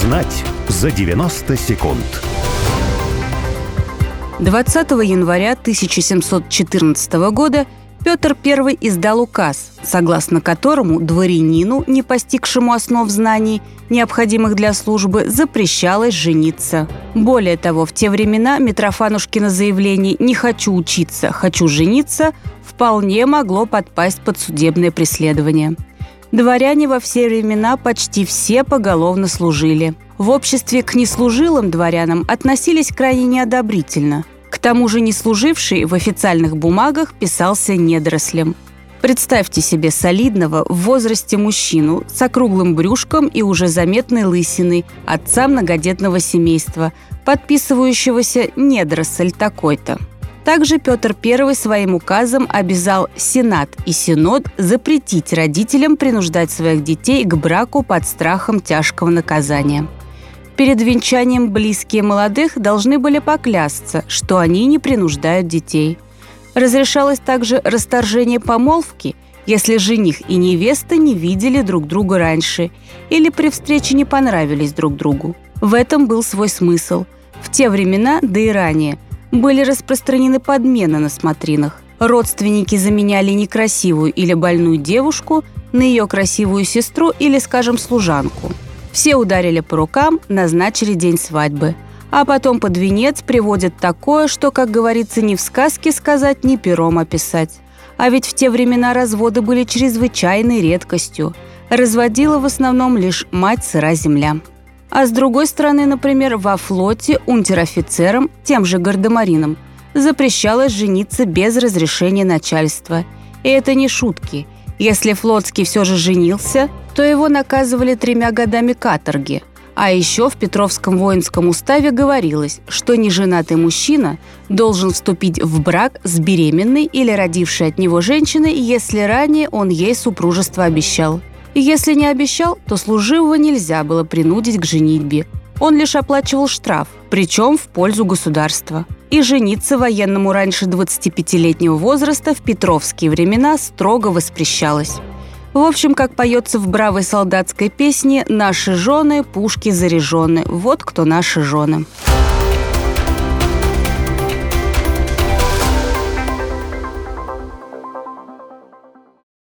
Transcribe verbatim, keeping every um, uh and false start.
Узнать за девяносто секунд. двадцатого января тысяча семьсот четырнадцатого года Петр Первый издал указ, согласно которому дворянину, не постигшему основ знаний, необходимых для службы, запрещалось жениться. Более того, в те времена Митрофанушкино заявление «не хочу учиться, хочу жениться» вполне могло подпасть под судебное преследование. Дворяне во все времена почти все поголовно служили. В обществе к неслужилым дворянам относились крайне неодобрительно. К тому же неслуживший в официальных бумагах писался недорослем. Представьте себе солидного в возрасте мужчину с округлым брюшком и уже заметной лысиной, отца многодетного семейства, подписывающегося «недоросль такой-то». Также Петр Первый своим указом обязал Сенат и Синод запретить родителям принуждать своих детей к браку под страхом тяжкого наказания. Перед венчанием близкие молодых должны были поклясться, что они не принуждают детей. Разрешалось также расторжение помолвки, если жених и невеста не видели друг друга раньше или при встрече не понравились друг другу. В этом был свой смысл. В те времена, да и ранее, были распространены подмены на смотринах. Родственники заменяли некрасивую или больную девушку на ее красивую сестру или, скажем, служанку. Все ударили по рукам, назначили день свадьбы. А потом под венец приводят такое, что, как говорится, ни в сказке сказать, ни пером описать. А ведь в те времена разводы были чрезвычайной редкостью. Разводила в основном лишь мать сыра земля. А с другой стороны, например, во флоте унтер-офицерам, тем же гардемаринам, запрещалось жениться без разрешения начальства. И это не шутки. Если флотский все же женился, то его наказывали тремя годами каторги. А еще в Петровском воинском уставе говорилось, что неженатый мужчина должен вступить в брак с беременной или родившей от него женщиной, если ранее он ей супружество обещал. И если не обещал, то служивого нельзя было принудить к женитьбе. Он лишь оплачивал штраф, причем в пользу государства. И жениться военному раньше двадцатипятилетнего возраста в петровские времена строго воспрещалось. В общем, как поется в бравой солдатской песне «Наши жены, пушки заряжены, вот кто наши жены».